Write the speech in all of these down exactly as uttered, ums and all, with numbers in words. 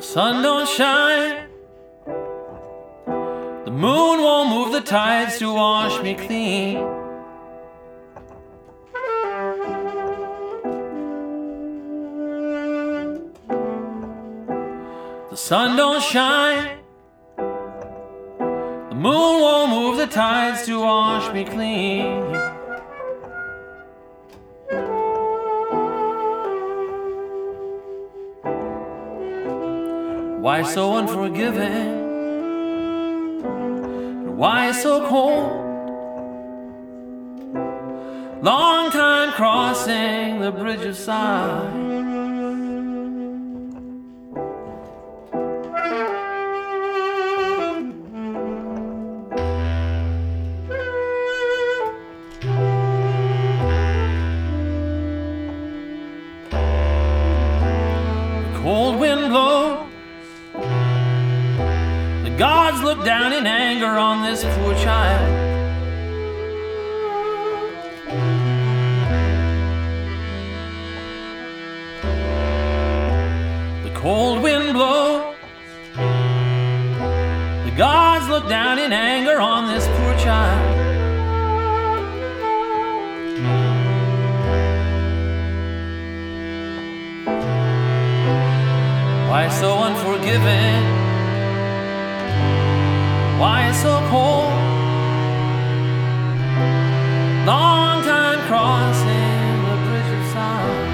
sun don't shine, the moon won't move the tides to wash me clean. The sun don't shine, the moon won't move the tides to wash me clean. Why so unforgiving? Why so cold? Long time crossing the bridge of sighs. Cold wind blows, the gods look down in anger on this poor child. The cold wind blows, the gods look down in anger on this poor child. Why so unforgiving? Why so cold? Long time crossing the bridge of sighs.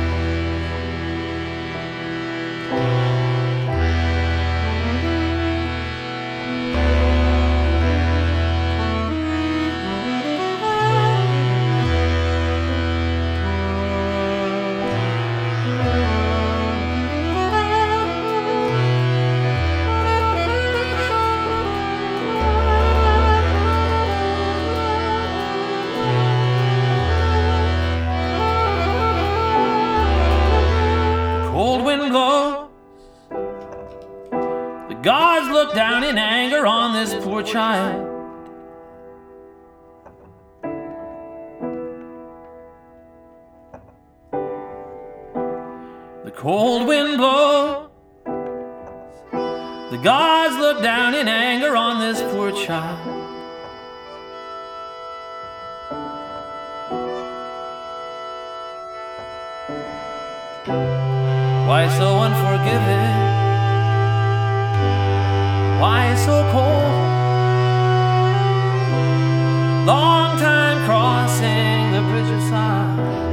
Cold wind blows, the gods look down in anger on this poor child. The cold wind blows, the gods look down in anger on this poor child. Why so unforgiving? Why so cold? Long time crossing the bridge of sighs.